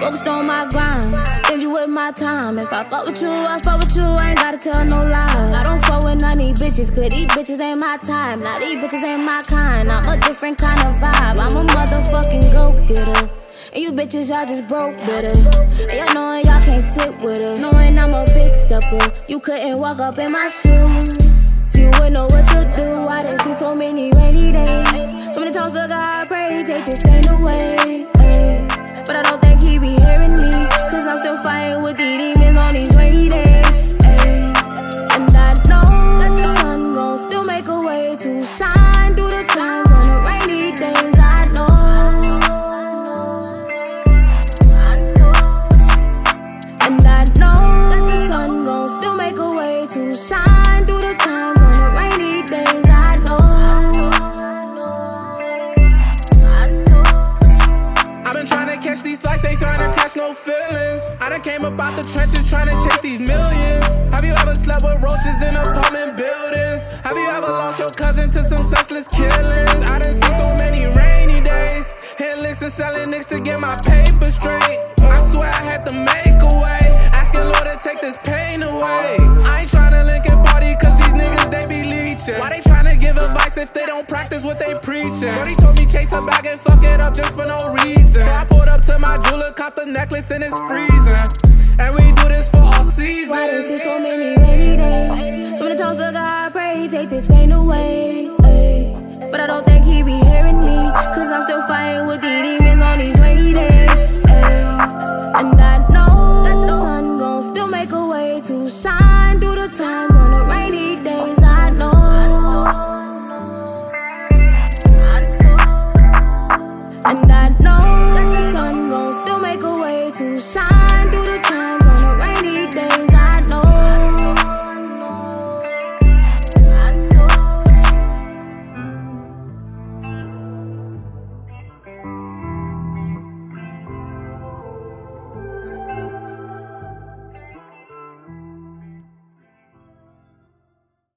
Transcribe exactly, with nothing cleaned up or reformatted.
Focused on my grind, stingy with my time. If I fuck with you, I fuck with you, I ain't gotta tell no lies. I don't fuck with none of these bitches, cause these bitches ain't my type. Now these bitches ain't my kind, I'm a different kind of vibe. I'm a motherfucking go-getter, and you bitches, y'all just broke bitter. And y'all knowing y'all can't sit with her, knowing I'm a big stepper. You couldn't walk up in my shoes, you wouldn't know what to do. I done seen so many rainy days, so many times to God, pray, take this pain away, ay. But I don't think he be hearing me, cause I'm still fighting with these demons on these rainy days, ay. And I know that the sun gon' still make a way to shine through the times on the rainy days. I know, I know, and I know that the sun gon' still make a way to shine through the times on the rainy days. I know, I know. I've been trying to catch these flights, ain't trying to catch no feelings. I done came up out the trenches trying to chase these millions. Have you ever slept with roaches in apartment buildings? Have you ever lost your cousin to some senseless killings? I done seen so many rainy days, hit licks and selling nicks to get my paper straight. I swear I had to make a way, asking Lord to take this pain away. I ain't tryna link and party cause these niggas they be leeching. Why they tryna give advice if they don't practice what they preaching? Brody told me chase a bag and fuck it up just for no reason. So I pulled up to my jeweler, cop the necklace and it's freezing. And we do this for all seasons. Why they see so many rainy days, so many times to God, pray, take this pain away, ay. But I don't think he be hearing me, cause I'm still fighting with these demons on these rainy days, ay. And I know that the sun gon' still make a way to shine through the times